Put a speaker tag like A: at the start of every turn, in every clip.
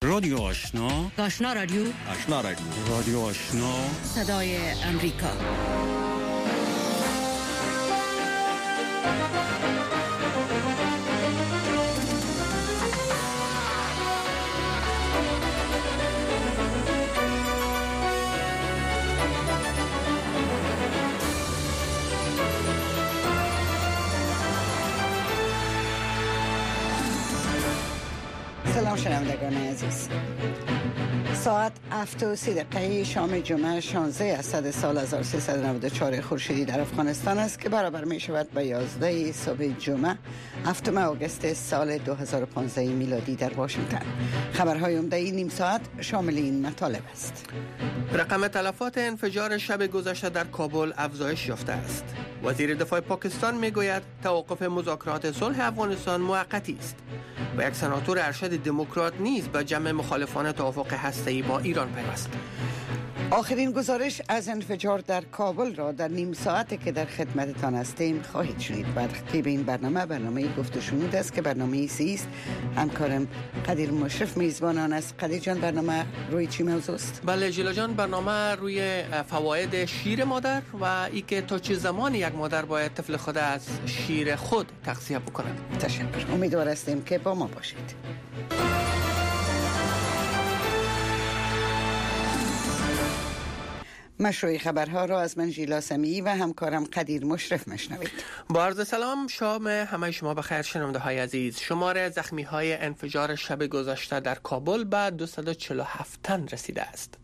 A: رادیو آشنا،
B: آشنا رادیو،
C: آشنا رادیو،
A: رادیو آشنا،
B: صدای امریکا.
D: سلام شنوندگان عزیز. ساعت 7:30 شام جمعه 16 اسد سال 1394 خورشیدی در افغانستان است که برابر می شود با 11 صبح جمعه 7 آگوست سال 2015 میلادی در واشنگتن. خبرهای عمده این نیم ساعت شامل این مطالب است:
E: رقم تلفات انفجار شب گذشته در کابل افزایش یافته است. وزیر دفاع پاکستان میگوید توقف مذاکرات صلح افغانستان موقتی است و یک سناتور ارشد دموکرات نیز به جمع مخالفان توافق هسته‌ای با ایران پیوست.
D: آخرین گزارش از انفجار در کابل را در نیم ساعتی که در خدمتتان هستیم خواهید شنید. ترتیب این برنامه گفت و شنود است که برنامه سی است. همکارم قدیر مشرف میزبان آن است. قدیر جان، برنامه روی چی موضوع است؟
E: بله جیلا جان، برنامه روی فواید شیر مادر و ای که تا چه زمان یک مادر باید طفل خود از شیر خود تغذیه بکند.
D: تشکر. امیدوار هستیم که با ما باشید. مشروع خبرها را از من ژیلا سمیعی و همکارم قدیر مشرف مشنوید.
E: با عرض سلام، شام همه شما بخیر شنونده های عزیز. شمار زخمی های انفجار شب گذشته در کابل به 247 تن رسیده است.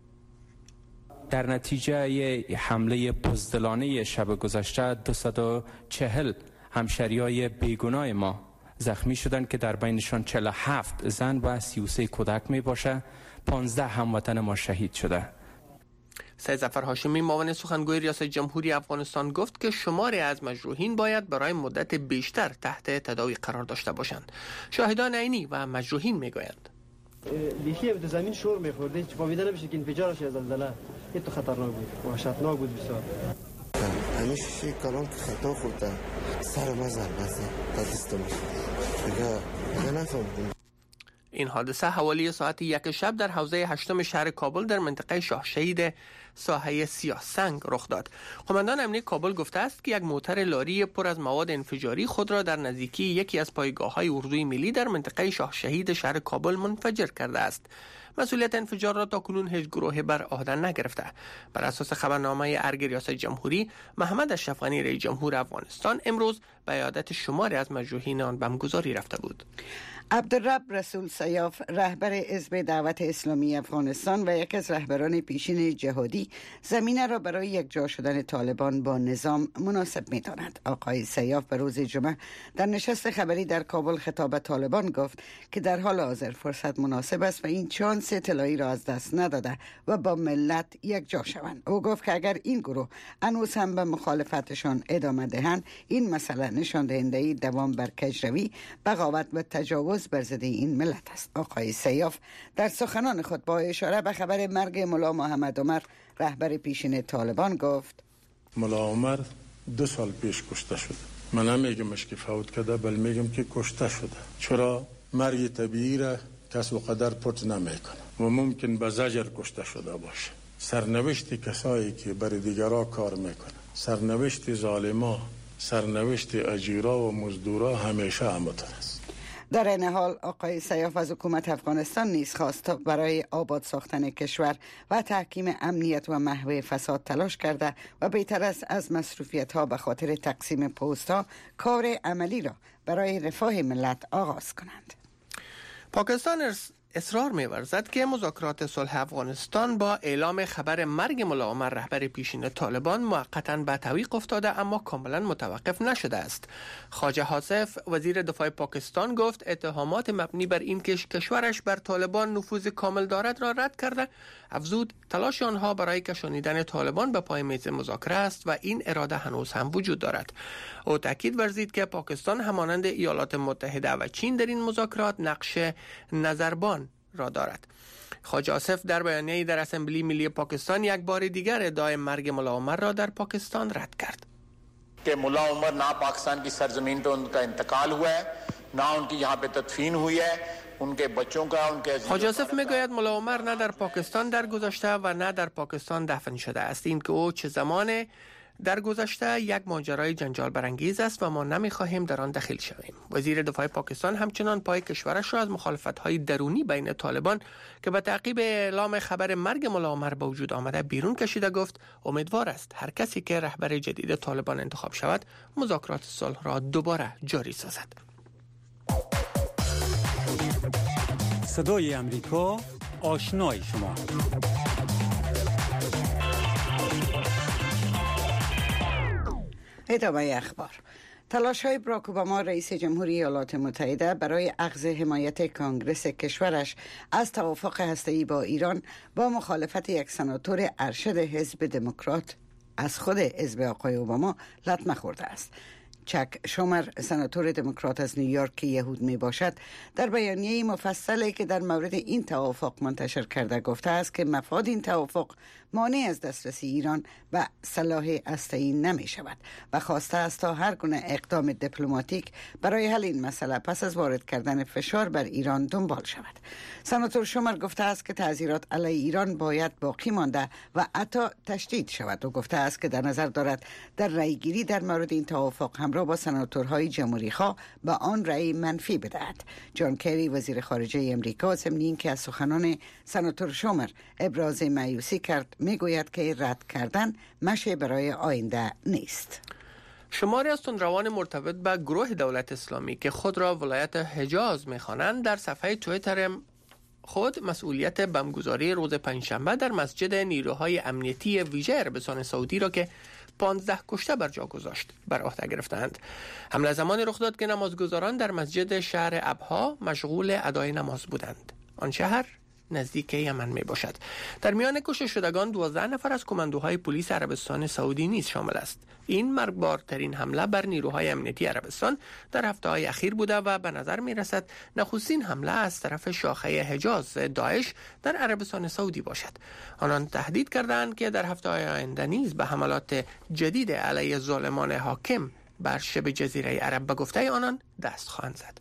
F: در نتیجه حمله بزدلانه شب گذشته 240 همشهریای بیگناه ما زخمی شدند که در بینشان 47 زن و 33 کودک می باشه. 15 هموطن ما شهید شده.
E: سید ظفر هاشمی معاون سخنگوی ریاست جمهوری افغانستان گفت که شماری از مجروحین باید برای مدت بیشتر تحت تداوی قرار داشته باشند. شاهدان عینی و مجروحین میگویند
G: بیخی به زمین شور میخورده، هیچ فهمیده نمیشه که انفجارش از زلزله این تو خطرناک بود، وحشتناک بود بسیار.
H: همیشه کلام که خطا خورده سر ما ضربه زد تا دستم دیگه نفهمیدم.
E: این حادثه حوالی ساعت 1 شب در حوزه 8 شهر کابل در منطقه شاه شهید ساحه سیاه سنگ رخ داد. قماندان امنیت کابل گفته است که یک موتر لاری پر از مواد انفجاری خود را در نزدیکی یکی از پایگاه‌های اردوی ملی در منطقه شاه شهید شهر کابل منفجر کرده است. مسئولیت انفجار را تاکنون هیچ گروهی بر عهده نگرفته. بر اساس خبرنامه ارگ ریاست جمهوری، محمد اشرف غنی رئیس جمهور افغانستان امروز به عیادت شماری از مجروحین آن بمگذاری رفته بود.
D: عبدالرب رسول سیاف، رهبر حزب دعوت اسلامی افغانستان و یکی از رهبران پیشین جهادی، زمینه را برای یک جا شدن طالبان با نظام مناسب می‌داند. آقای سیاف به روز جمعه در نشست خبری در کابل خطاب به طالبان گفت که در حال حاضر فرصت مناسب است و این شانس طلایی را از دست نداده و با ملت یک جا شوند. او گفت که اگر این گروه هنوز هم به مخالفتشان ادامه دهند، این مسئله نشان دهنده دوام بر کجروی، بغاوت و تجاوز بر ضد این ملت است. آقای سیاف در سخنان خود با اشاره به خبر مرگ ملا محمد عمر، رهبر پیشین طالبان گفت:
I: ملا عمر 2 سال پیش کشته شده. من نمیگمش که فوت کرده، بل میگم که کشته شده. چرا؟ مرگ طبیعی را کس و قدر پرت نمیکنه و ممکن به زجر کشته شده باشه. سرنوشت کسایی که برای دیگرها کار میکنه، سرنوشت ظالما، سرنوشت اجیرا و مزدورا همیشه همطور است.
D: در این حال آقای سیاف از حکومت افغانستان نیز خواست تا برای آباد ساختن کشور و تحکیم امنیت و محو فساد تلاش کرده و بهتر است از مصروفیت ها به خاطر تقسیم پست ها کار عملی را برای رفاه ملت آغاز کنند.
E: پاکستان اصرار می‌ورزد که مذاکرات صلح افغانستان با اعلام خبر مرگ ملا عمر، رهبر پیشین طالبان، موقتاً به تعویق افتاده اما کاملاً متوقف نشده است. خواجه حاصف، وزیر دفاع پاکستان، گفت اتهامات مبنی بر این که کشورش بر طالبان نفوذ کامل دارد را رد کرده. افزود تلاش آنها برای کشانیدن طالبان به پای میز مذاکره است و این اراده هنوز هم وجود دارد. او تاکید ورزید که پاکستان همانند ایالات متحده و چین در این مذاکرات نقش نظربان را دارد. خواجه آصف در بیانیه‌ای در اسمبلی ملی پاکستان یک بار دیگر ادعای مرگ ملا عمر را در پاکستان رد کرد.
J: کہ ملا عمر نہ پاکستان کی سرزمین پہ ان کا انتقال ہوا ہے، نہ ان کی یہاں پہ تدفین ہوئی ہے،
E: حاج آصف میگوید ملا عمر نه در پاکستان درگذشته و نه در پاکستان دفن شده است. این که او چه زمان درگذشته یک ماجرای جنجال برانگیز است و ما نمیخواهیم در آن دخیل شویم. وزیر دفاع پاکستان همچنان پای کشورش را از مخالفت‌های درونی بین طالبان که به تعقیب اعلام خبر مرگ ملا عمر به وجود آمده بیرون کشیده گفت امیدوار است هر کسی که رهبر جدید طالبان انتخاب شود مذاکرات صلح را دوباره جاری سازد.
A: صدای امریکا، آشنای شما.
D: ادامه اخبار. تلاش‌های براک اوباما رئیس جمهوری ایالات متحده برای اخذ حمایت کانگرس کشورش از توافق هسته‌ای با ایران با مخالفت یک سناتور ارشد حزب دموکرات از خود حزب آقای اوباما لطمه خورده است. چک شومر سناتور دموکرات از نیویورک که یهود می باشد در بیانیه مفصلی که در مورد این توافق منتشر کرده گفته است که مفاد این توافق مانع از دسترسی ایران و سلاح هسته‌ای نمی شود و خواسته است تا هر گونه اقدام دیپلماتیک برای حل این مسئله پس از وارد کردن فشار بر ایران دنبال شود. سناتور شومر گفته است که تعزیرات علیه ایران باید باقی مانده و حتی تشدید شود و گفته است که در نظر دارد در رأیگیری در مورد این توافق همراه با سناتورهای جمهوری‌خواه به آن رأی منفی بدهد. جان کری وزیر خارجه امریکا ضمن اینکه از سخنان سناتور شومر ابراز مایوسی کرد میگوید که رد کردن مشی برای آینده نیست.
E: شماری از تندروان مرتبط به گروه دولت اسلامی که خود را ولایت حجاز می‌خوانند در صفحه توییتر خود مسئولیت بمبگذاری روز پنجشنبه در مسجد نیروهای امنیتی ویژه عربستان سعودی را که 15 کشته بر جا گذاشت بر عهده گرفتند. حمله زمانی رخ داد که نمازگزاران در مسجد شهر ابها مشغول ادای نماز بودند. آن شهر نزدیک یمن می باشد. در میان کشته شدگان 12 نفر از کماندوهای پلیس عربستان سعودی نیز شامل است. این مرگبارترین حمله بر نیروهای امنیتی عربستان در هفته‌های اخیر بوده و به نظر می رسد نخستین حمله از طرف شاخه حجاز داعش در عربستان سعودی باشد. آنان تهدید کردند که در هفته‌های آینده نیز به حملات جدید علیه ظالمان حاکم بر شبه جزیره عرب به گفته آنان دست خواهند زد.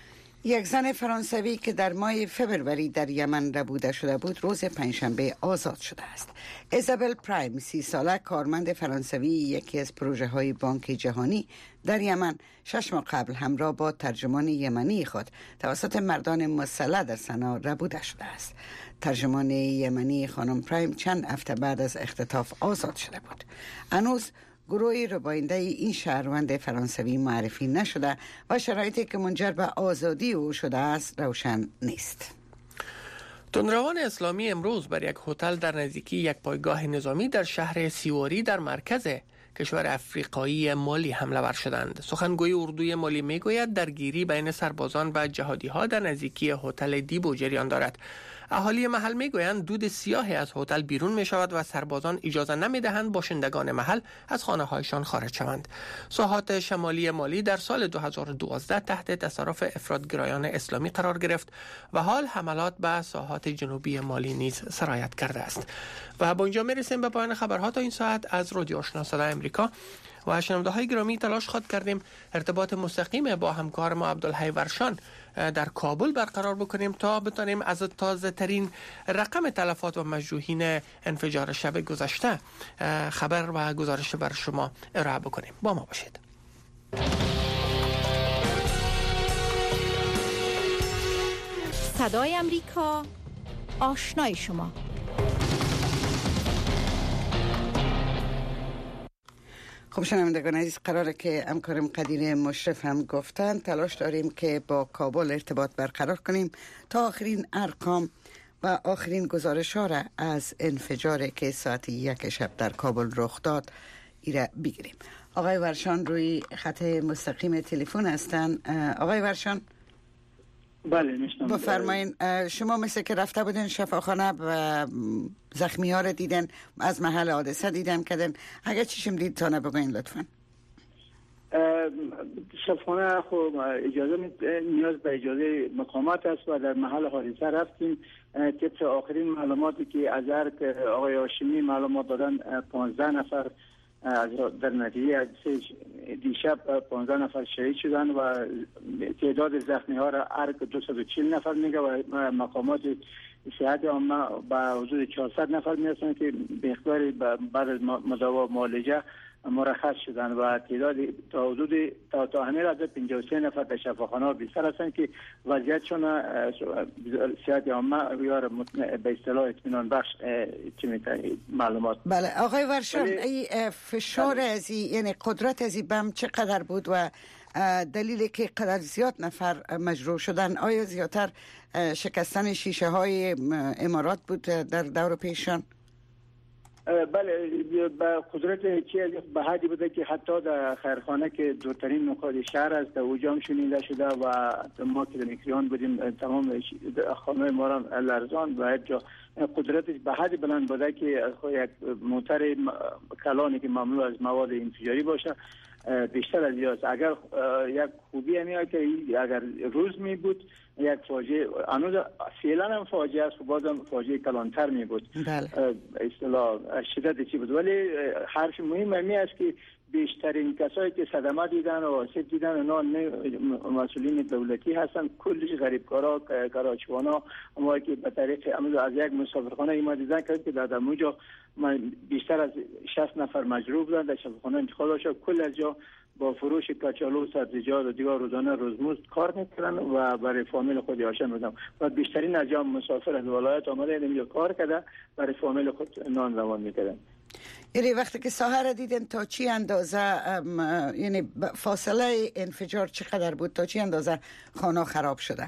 D: یک زن فرانسوی که در ماه فوریه در یمن ربوده شده بود روز پنجشنبه آزاد شده است. ایزابل پرایم 30 ساله کارمند فرانسوی یکی از پروژه های بانک جهانی در یمن 6 ماه قبل همراه با ترجمان یمنی خود توسط مردان مسلح در سنا ربوده شده است. ترجمان یمنی خانم پرایم چند هفته بعد از اختطاف آزاد شده بود. هنوز گروه رباینده این شهروند فرانسوی معرفی نشده و شرایطی که منجر به آزادی او شده است روشن نیست.
E: تندروان اسلامی امروز بر یک هتل در نزدیکی یک پایگاه نظامی در شهر سیواری در مرکز کشور افریقایی مالی حمله ور شدند. سخنگوی اردوی مالی میگوید درگیری بین سربازان و جهادی ها در نزدیکی هتل دیبو جریان دارد. اهالی محل میگویند دود سیاهی از هتل بیرون می شود و سربازان اجازه نمی دهند باشندگان محل از خانه هایشان خارج شوند. ساحات شمالی مالی در سال 2012 تحت تصرف افراطگرایان اسلامی قرار گرفت و حال حملات به ساحات جنوبی مالی نیز سرایت کرده است. و با اینجا می رسیم به پایان خبرها تا این ساعت از رادیو آشنا صدای امریکا. و شنونده‌های گرامی تلاش خود کردیم ارتباط مستقیم با همکار ما عبدالحی ورشان در کابل برقرار بکنیم تا بتانیم از تازه ترین رقم تلفات و مجروحین انفجار شب گذشته خبر و گزارش بر شما ارائه بکنیم. با ما باشید.
B: صدای امریکا، آشنای شما.
D: خب شنوندگان عزیز، قراره که همکارم قدیر مشرف هم گفتن تلاش داریم که با کابل ارتباط برقرار کنیم تا آخرین ارقام و آخرین گزارش ها را از انفجاری که ساعت 1 شب در کابل رخ داد ایره بگیریم. آقای ورشان روی خط مستقیم تلفن هستن. آقای ورشان
C: بله میشنم.
D: بفرمایین. شما مثل که رفته بودین شفاخانه و زخمی ها رو دیدن، از محل حادثه دیدن کردن، اگر چیشم دید تا بگوین لطفا.
C: شفاخانه خب اجازه نیاز به اجازه مقامات است و در محل حادثه رفتیم. طبق آخرین معلوماتی که از آقای هاشمی معلومات دادن 15 نفر در نتیجه دیشب 15 نفر شهید شدن و تعداد زخمی ها را ارگ 240 نفر میگه و مقامات صحت عامه به حدود 400 نفر میرسن که به اختیار بعد از مداوا معالجه مرخص شدن و تعداد تا حدود تا همین لحظه 53 نفر در شفاخانه بستر هستند که وضعیتشون صحت عامه یا به اصطلاح اطمینان بخش معلومات.
D: بله آقای ورشان، ای فشار از یعنی قدرت از بم چقدر بود و دلیلی که قدر زیاد نفر مجروح شدن؟ آیا زیادتر شکستن شیشه های امارات بود در دور پیشان؟
C: بله، به قدرت چی به حدی بوده که حتی در خیرخانه که دورترین نقاط شهر است اوجا هم شنیده شده و ما که در میکریان بودیم تمام خانه ما را لرزان و جا قدرتش به حدی بلند بوده که یک موتر کلانی که مملو از مواد انفجاری باشه بیشتر از یاست. اگر یک خوبی همیه که اگر روز می بود یک فاجعه هنوز فعلا هم فاجعه است و بازم فاجعه کلانتر می بود.
D: بله.
C: اصطلاح شدت چی بود، ولی حرف مهم همی است که بیشترین کسایی که صدمه دیدن و آسیب دیدن اونا مسئولین دولتی هستن، کلش غریبکارا کراچوانا ما که به طریق از یک مسافرخانه ایما دیدن که در اونجا بیشتر از 60 نفر مجروح بودن در شفاخانه انتقال شد. کل از جا با فروش کچالو، سبزیجات و دیگر روزانه روزمزد کار میکردن و برای فامیل خود یاشن بودن و بیشترین از جا مسافر از ولایت آمده اینجا کار کرده برای فامیل خود نان روان میکردن.
D: یعنی وقتی که ساحه را دیدن تا چی اندازه یعنی فاصله انفجار چقدر بود، تا چی اندازه خانه خراب شده؟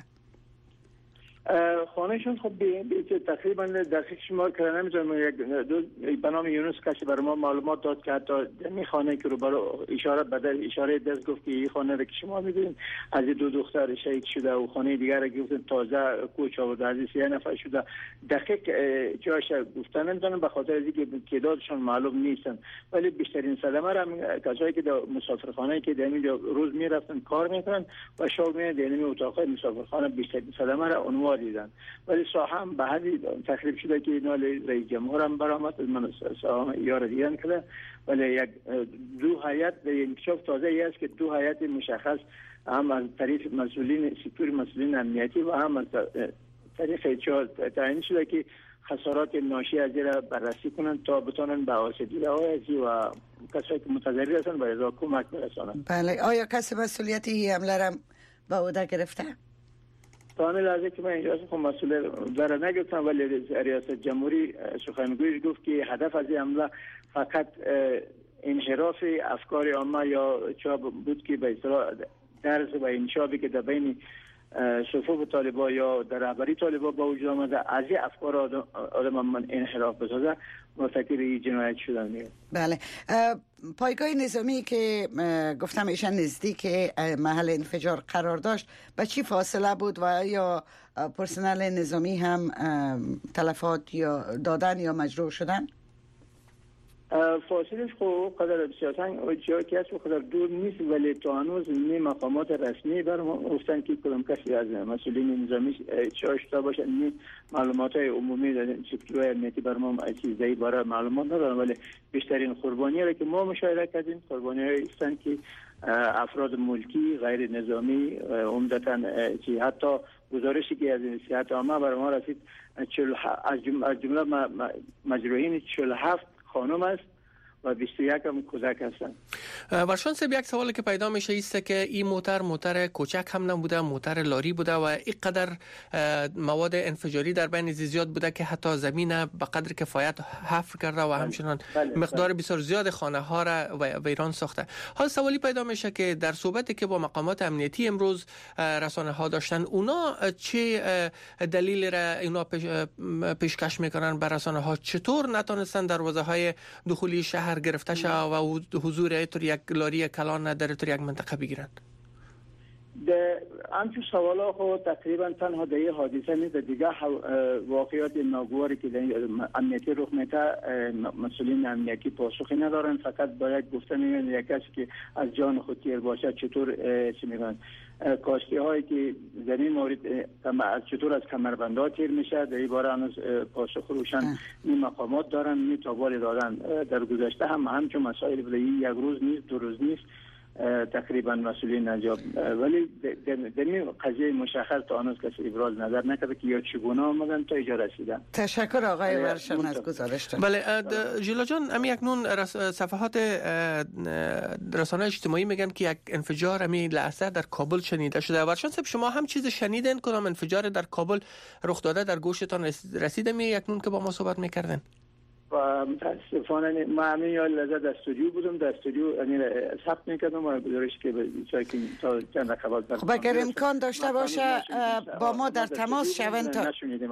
C: خانهشون خب تقریبا دقیق شمار کردن نمیتونم. یک به نام یونس کسی برای ما معلومات داد که حتی این خانه که رو برای اشاره دست گفت که این خانه رو که شما میدونید از دو دختر شهید شده و خانه دیگر رو گفتن تازه کوچ آورده از 3 نفر شده. دقیق جاش گفتن نمیتونم به خاطر از اینکه تعدادشون معلوم نیستن، ولی بیشترین صدمه را کسایی که در مسافرخانه که در اینجا روز میرفتن کار میکنن و شب میرن در این اتاق مسافرخانه بیشترین صدمه را اونها دیدن. ولی ساحه هم به حدی تخریب شده که اینا رئیس جمهور هم برآمد از من ساحه یار دیدن کده، ولی یک دو هیئت به انکشاف تازه ای است که 2 هیئت مشخص هم از طریق مسئولین سکتور مسئولین امنیتی و هم از طریق تعیین شده که خسارات ناشی از را بررسی کنند تا بتونن به آسیب‌دیده‌های و کسایی که متضرر هستند به ازا کمک برسانند.
D: بله، آیا کسی مسئولیت این حمله را به عهده گرفته؟
C: تا همین لحظه که من اینجا خب مسئول ذره نگفتم، ولی ریاست جمهوری سخنگویش گفت که هدف از این حمله فقط انحراف افکار عامه یا چاب بود که به اصطلاح درز و انشابی که در بین صفوف طالبان یا در رهبری طالبان با وجود آمده از این افکار آدم من انحراف بسازه مرتکب این جنایت شدن میاد.
D: بله، پایگاه نظامی که گفتم ایشان نزدیک محل انفجار قرار داشت به چی فاصله بود و یا پرسنل نظامی هم تلفات یا دادن یا مجروح شدن؟
C: فاصلش خب قدر بسیار جایی که هست قدر دور نیست، ولی تا هنوز نی مقامات رسمی برام گفتن که کدام کسی از مسئولین نظامی چاشتا باشه. نی معلومات های عمومی در سکتور امنیتی برام چیزایی برای معلومات ندارم، ولی بیشترین قربانی را که ما مشاهده کردیم قربانی های هستند که افراد ملکی غیر نظامی عمدتاً که حتی گزارشی که از صحت عامه برای ما رسید از جمله مجروحین 47 خانم است و 21 هم کودک هستند.
E: ورشان صاحب، یک سوالی که پیدا میشه ایست که این موتر کوچک هم نبوده، موتر لاری بوده و اینقدر مواد انفجاری در بین زیاد بوده که حتی زمین به قدر کفایت حفر کرده و همچنان مقدار بسیار زیاد خانه ها را ویران ساخته. حال سوالی پیدا میشه که در صحبتی که با مقامات امنیتی امروز رسانه ها داشتن، اونا چه دلیل را اینا پیشکش میکنن به رسانه ها؟ چطور نتونستن دروازه های دخولی شهر گرفته شد و حضور یک لاری کلان در یک منطقه بگیرند؟
C: همچون سوالا خود تقریبا تنها در یه حادثه نیست، دیگه واقعیات ناگواری که در امنیتی رخ میده مسئولین امنیتی پاسخی ندارن، فقط باید گفتن یک کسی که از جان خود تیر باشه چطور چی میگن کاشتی هایی که در این مورد چطور از کمربندها تیر میشه، در این باره هنوز پاسخ روشن این مقامات دارن، این تابال دادن. در گذشته همچون مسائل یک روز نیست، 2 روز نیست، تقریبا مسئولین انجام، ولی در این قضیه مشخص تا هنوز کسی ابراز نظر نکرده که یا چگونه آمدن تا اینجا رسیدن.
D: تشکر آقای ورشان از گزارشتون.
E: بله ژیلا جان، امی اکنون صفحات رسانه اجتماعی میگن که یک انفجار امی لحظه در کابل شنیده شده. ورشان صاحب شما هم چیز شنیدین؟ کدام انفجار در کابل رخ داده در گوشتان رسیده می اکنون که با ما صحبت میکردن؟
C: و متاسفانه ما همین یا لحظه در استودیو بودم، در استودیو یعنی ثبت میکردم و گزارش که تا چند رقابت
D: خب اگر امکان داشته باشه با ما در تماس شوند تا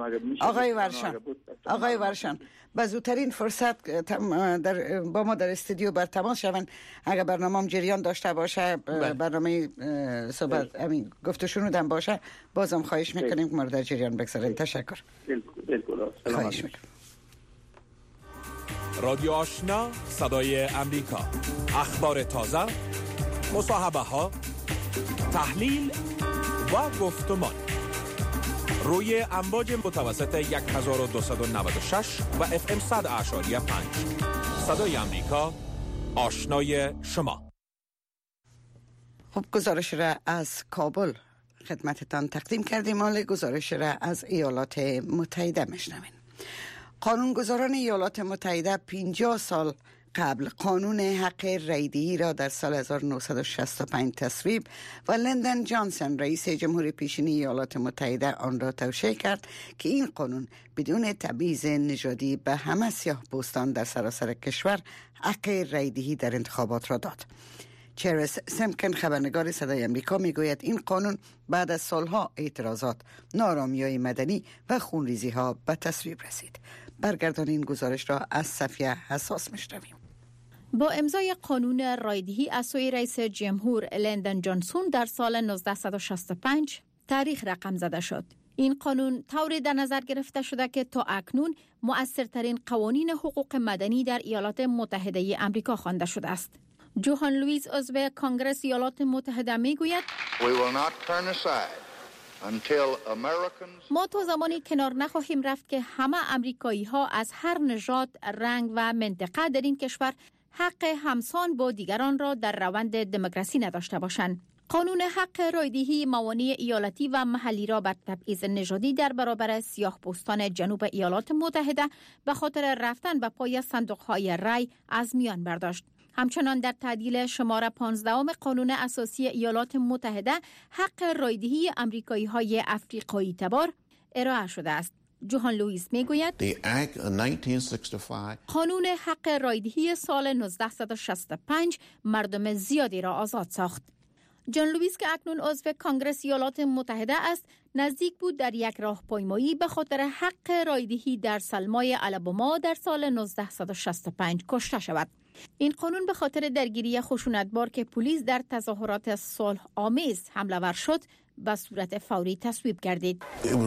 D: آقای ورشان به زودترین فرصت با ما در استودیو بر تماس شوند. اگر برنامه جریان داشته باشه برنامه صحبت همین گفت شنودن باشه بازم خواهش میکنیم که ما در جریان بگذارین. تشکر.
C: بالکل.
D: خواهش میکنم.
J: رادیو آشنا، صدای امریکا، اخبار تازه، مصاحبه ها، تحلیل و گفتمان روی امواج متوسط 1296 و FM 100.5. صدای امریکا، آشنای شما.
D: خب گزارش را از کابل خدمتتان تقدیم کردیم. حال گزارش را از ایالات متحده میشنویم. قانونگذاران ایالات متحده 50 سال قبل قانون حق رایدهی را در سال 1965 تصویب و لندن جانسون رئیس جمهور پیشین ایالات متحده آن را توشیح کرد که این قانون بدون تبعیض نژادی به همه سیاه‌پوستان در سراسر کشور حق رایدهی در انتخابات را داد. چرس سمکن خبرنگار صدای امریکا میگوید این قانون بعد از سالها اعتراضات، نارامی‌های مدنی و خونریزی‌ها به تصویب رسید. برگردان این گزارش را از صفیه حساس میشنویم.
B: با امضای قانون رایدهی از سوی رئیس جمهور لندن جانسون در سال 1965 تاریخ رقم زده شد. این قانون طوری در نظر گرفته شده که تا اکنون مؤثرترین قوانین حقوق مدنی در ایالات متحده آمریکا خوانده شده است. جوهان لوئیس عضو کنگره ایالات متحده میگوید ما تا زمانی کنار نخواهیم رفت که همه امریکایی ها از هر نژاد، رنگ و منطقه در این کشور حق همسان با دیگران را در روند دموکراسی نداشته باشند. قانون حق رایدهی موانع ایالتی و محلی را بر تبعیض نژادی در برابر سیاه‌پوستان جنوب ایالات متحده به خاطر رفتن به پای صندوق‌های رای از میان برداشت. همچنان در تعدیل شماره 15 قانون اساسی ایالات متحده حق رایدهی امریکایی‌های افریقایی تبار ارائه شده است. جوهان لوئیس میگوید قانون حق رایدهی سال 1965 مردم زیادی را آزاد ساخت. جان لوئیس که اکنون عضو کنگره ایالات متحده است نزدیک بود در یک راهپیمایی به خاطر حق رایدهی در سلمای آلاباما در سال 1965 کشته شود. این قانون به خاطر درگیری خشونتبار که پلیس در تظاهرات صلح آمیز حمله ور شد به صورت فوری تصویب گردید.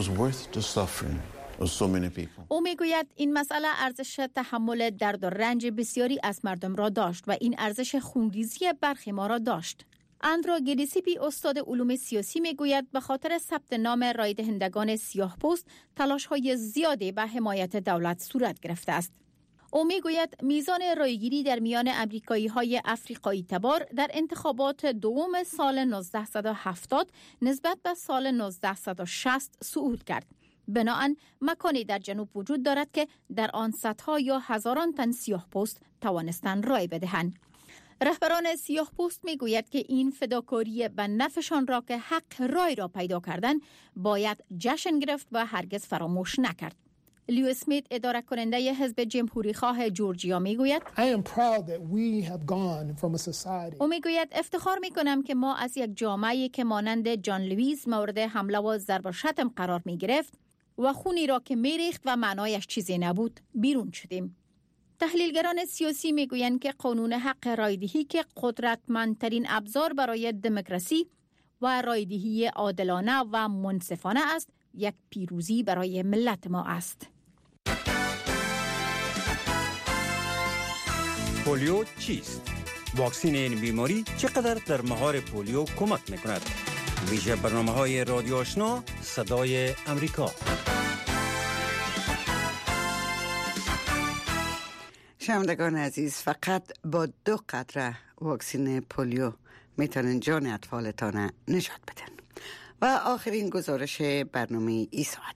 B: او میگوید این مسئله ارزش تحمل درد و رنج بسیاری از مردم را داشت و این ارزش خونریزی برخی ما را داشت. اندرا گلیسیپی استاد علوم سیاسی میگوید به خاطر ثبت نام رای دهندگان سیاه‌پوست تلاش‌های زیادی به حمایت دولت صورت گرفته است. او میگوید میزان رایگیری در میان امریکایی‌های افریقایی تبار در انتخابات دوم سال 1970 نسبت به سال 1960 صعود کرد. بنابراین مکانی در جنوب وجود دارد که در آن صدها یا هزاران تن سیاه‌پوست توانستند رای بدهند. رهبران سیاه‌پوست میگوید که این فداکاری به نفعشان را که حق رای را پیدا کردن باید جشن گرفت و هرگز فراموش نکرد. لیو اسمیت اداره کننده حزب جمهوری خواه جورجیا میگوید او میگوید افتخار میکنم که ما از یک جامعه‌ای که مانند جان لوئیس مورد حمله و ضرب و شتم قرار میگرفت و خونی را که میریخت و معنایش چیزی نبود بیرون شدیم. تحلیلگران سیاسی میگویند که قانون حق رایدهی که قدرتمندترین ابزار برای دموکراسی و رایدهی عادلانه و منصفانه است، یک پیروزی برای ملت ما است.
A: پولیو چیست؟ واکسین این بیماری چقدر در مهار پولیو کمک میکند؟ ویژه برنامه‌های رادیو آشنا صدای امریکا.
D: شنوندگان عزیز، فقط با 2 قطره واکسین پولیو میتونن جان اطفالتان نجات بدن. و آخرین گزارش برنامه ای ساعت،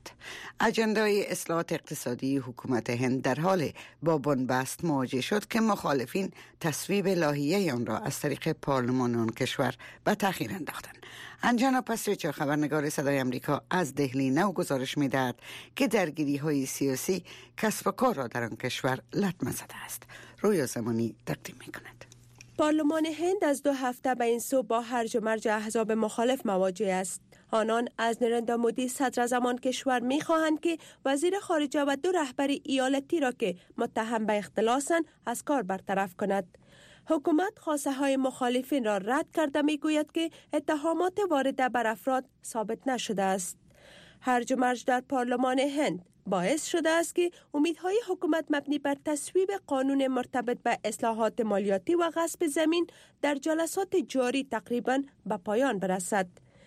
D: اجندای اصلاحات اقتصادی حکومت هند در حال با بنبست مواجه شد که مخالفین تصویب لایحه آن را از طریق پارلمان آن کشور به تأخیر انداختند. انجانا پسریچا، خبرنگار صدای امریکا از دهلی، نو گزارش می‌دهد که درگیری های سیاسی کسب و کار را در آن کشور لطمه زده است. رویا زمانی تقدیم می‌کند.
K: پارلمان هند از 2 هفته به این سو با هرج و مرج احزاب مخالف مواجه است. آنان از نریندرا مودی صدراعظم کشور می‌خواهند که وزیر خارجه و 2 رهبر ایالتی را که متهم به اختلاسند از کار برطرف کند. حکومت خواسته های مخالفین را رد کرده میگوید که اتهامات وارده بر افراد ثابت نشده است. هرج و مرج در پارلمان هند باعث شده است که امیدهای حکومت مبنی بر تصویب قانون مرتبط به اصلاحات مالیاتی و غصب زمین در جلسات جاری تقریباً به پایان برسد.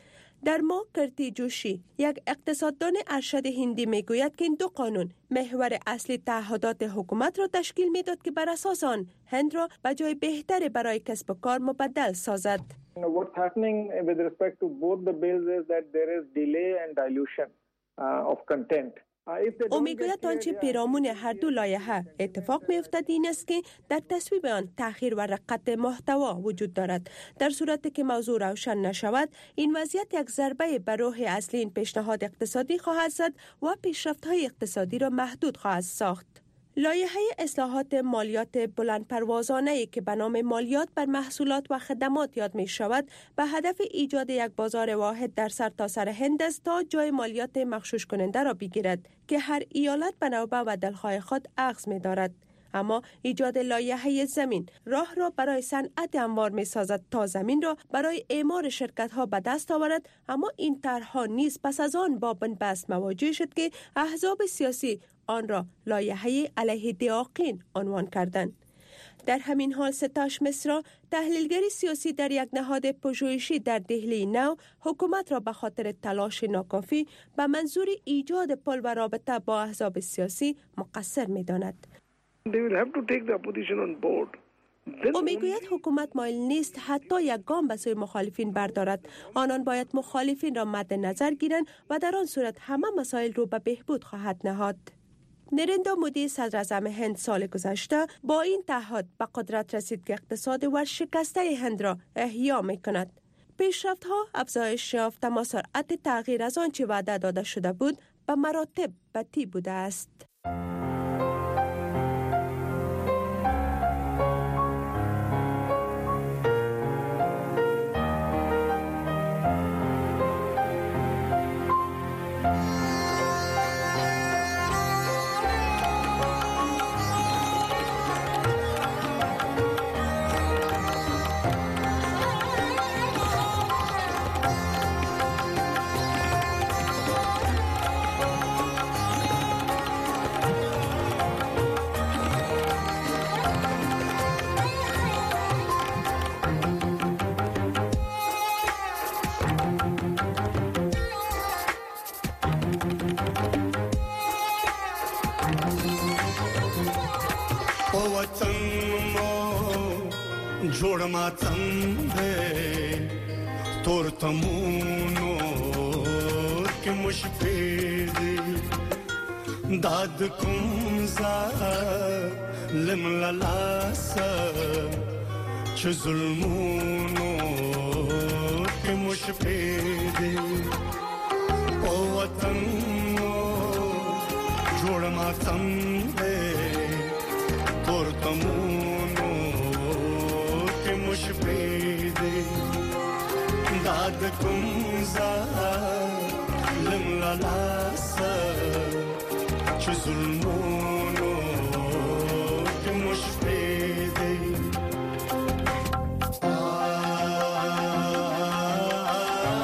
K: در ما کرتی جوشی، یک اقتصاددان ارشد هندی میگوید که این 2 قانون محور اصلی تعهدات حکومت را تشکیل میداد که بر اساس آن هند را به جای بهتری برای کسب و کار مبدل سازد.
L: What's happening with respect to both the bills is that there is delay and dilution of content.
K: او میگوید آنچه پیرامون هر 2 لایحه اتفاق میافتد این است که در تصویب آن تأخیر و رقت محتوا وجود دارد. در صورتی که موضوع روشن نشود، این وضعیت یک ضربه به روح اصلی این پیشنهاد اقتصادی خواهد زد و پیشرفت‌های اقتصادی را محدود خواهد ساخت. لایحه اصلاحات مالیات بلندپروازانه‌ای که به نام مالیات بر محصولات و خدمات یاد می شود به هدف ایجاد یک بازار واحد در سرتاسر هند است تا جای مالیات مغشوش کننده را بگیرد که هر ایالت به نوبه و دلخواه خود اخذ می دارد. اما ایجاد لایحه زمین راه را برای صنعت هموار می سازد تا زمین را برای اعمار شرکت ها به دست آورد. اما این طرح‌ها نیز پس از آن با بنبست مواجه شد که احزاب سیاسی آن را لایحه علیه دیاقین عنوان کردند. در همین حال ستاش مصرا، تحلیلگر سیاسی در یک نهاد پژوهشی در دهلی، نو حکومت را به خاطر تلاش ناکافی به منظور ایجاد پل و رابطه با احزاب سیاسی مقصر می‌داند. او میگوید حکومت مایل نیست حتی یک گام به سوی مخالفین بردارد. آنان باید مخالفین را مد نظر گیرند و در آن صورت همه مسائل رو به بهبود خواهد نهاد. نریندرا مودی صدراعظم هند سال گذشته با این تعهد به قدرت رسید که اقتصاد ورشکسته هند را احیا می‌کند. پیشرفت‌ها افزایش یافته اما سرعت تغییر از آنچه وعده داده شده بود به مراتب بطیء بوده است.
M: جوړ ماتم دې تور تمونو کې مشفې دې داد کوم ظالم لاس چې ظلمونو کې مشفې دې او وطن جوړ ماتم دې تور تمونو شپېدې داد کوم ظالم لاس چې ظلمونو کې مشپېدې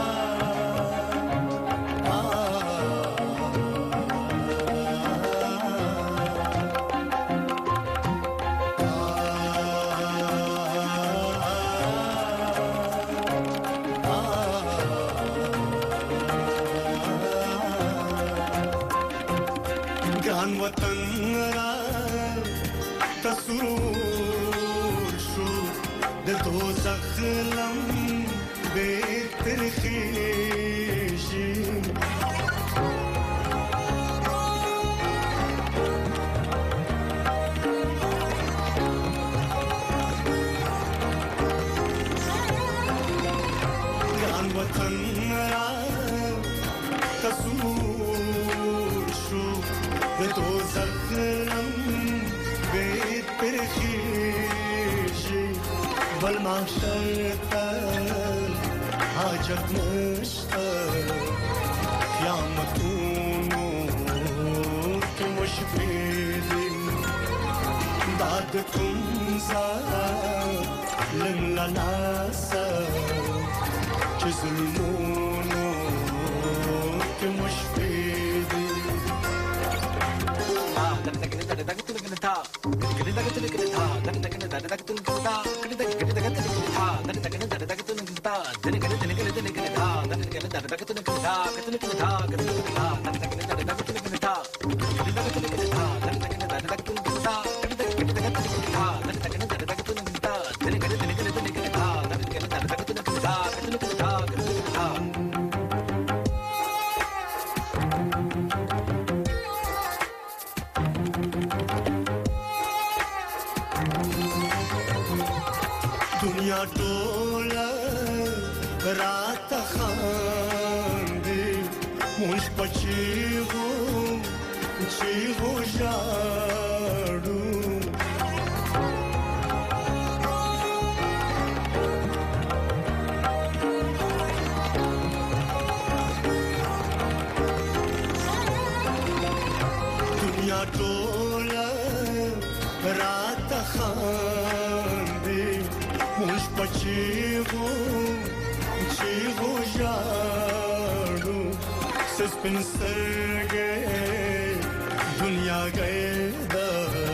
M: گران وطن را تسرور شد در دوزخ لم بهتر خیشی گران وطن را تسرور شد در دوزخ لم بهتر خیشی بل محشر تر حاجت نشته قیامتونو که مشبیدیم داد کن ظالم لناسا چه ظلمونو که مشبیدیم دنیا ټوله راته خاندي مونږ په چیغو ژاړو دنیا ټوله راته خاندي مونږ په چیغو ژاړو سپین سترګې دنیا گئے دا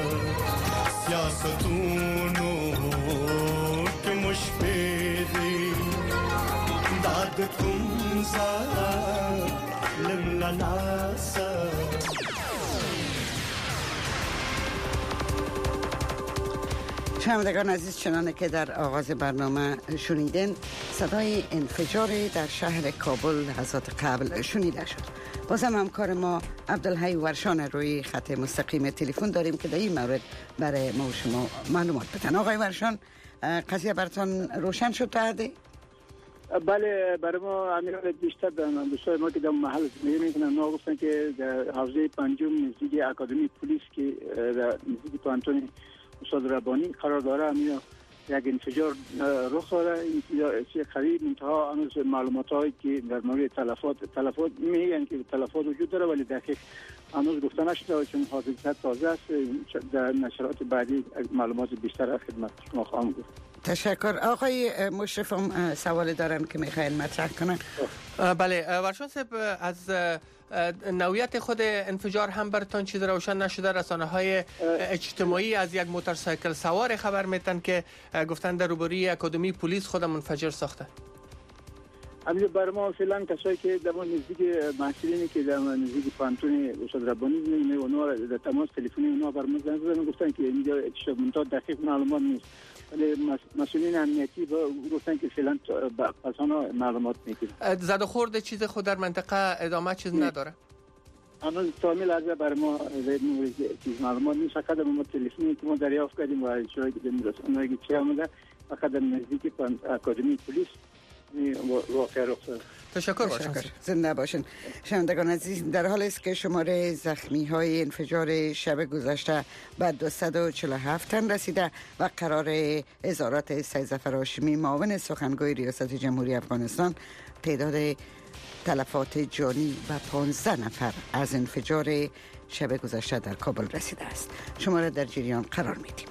M: سیاستونو کې مشبېدي داد کوم ظالم لناسا
D: شنوندگان عزیز، چنانه که در آغاز برنامه شنیدین، صدای انفجاری در شهر کابل لحظات قبل شنیده شد. بازم همکار ما عبدالحی ورشان روی خط مستقیم تلفن داریم که در این مورد برای ما و شما معلومات بدن. آقای ورشان، قضیه براتون روشن شد بعد؟
C: بله، برای ما امیر بیشتر دارم. دوستای ما که در محل زندگی میکنن ما گفتن که در حوزه پنجم نزدیک اکادمی پلیس که در نزدیک پانتون استاد ربانی قرار داره، همین یک انفجار رخ داده. انفجار قریب منتها هنوز معلومات هایی که در مورد تلفات میگن که تلفات وجود داره، ولی دقیق هنوز گفته نشده چون حادثه تازه است. در نشرات بعدی معلومات بیشتر خدمت شما خواهم گفت.
D: تشکر. آقای مشرف هم سوال دارن که میخواین مطرح کنن.
E: بله، ورشان صاحب، از نوعیت خود انفجار هم براتون چیز روشن نشده؟ رسانه‌های اجتماعی از یک موتورسایکل سوار خبر میتن که گفتن در روبروی اکادمی پلیس خود منفجر ساخته.
C: همین برای ما فعلا کسایی که در نزدیک محصولینی که در نزدیک پانتون استاد ربانی زندگی اونها در تماس تلفنی اونها برام زنگ زدن، گفتن که اینجا منتها دقیق معلومات نیست، ولی مسئولین امنیتی گفتن که فعلا پس آنها معلومات میگیرن.
E: زد و خورد چیز خود در منطقه ادامه چیز نداره؟
C: هنوز تا لحظه برای ما چیز معلومات نیست. فقط ما تلفنی که ما دریافت کردیم و اشاره کردیم رسانه‌ای که چه آمده فقط در نزدیک اکادمی پلیس واقع رخ داده.
E: تشکر.
D: زنده باشین. شنوندگان عزیز، در حالی است که شماره زخمی های انفجار شب گذشته به 247 تن رسیده و قرار وزارت سید ظفر هاشمی معاون سخنگوی ریاست جمهوری افغانستان تعداد تلفات جانی و 15 نفر از انفجار شب گذشته در کابل رسیده است. شما را در جریان قرار میدیم.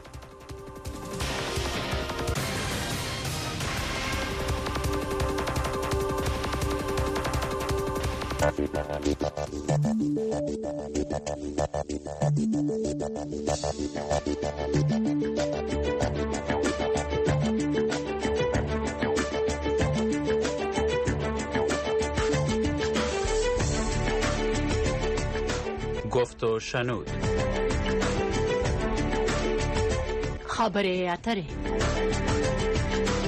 N: گفت و شنود.
O: خبر اتری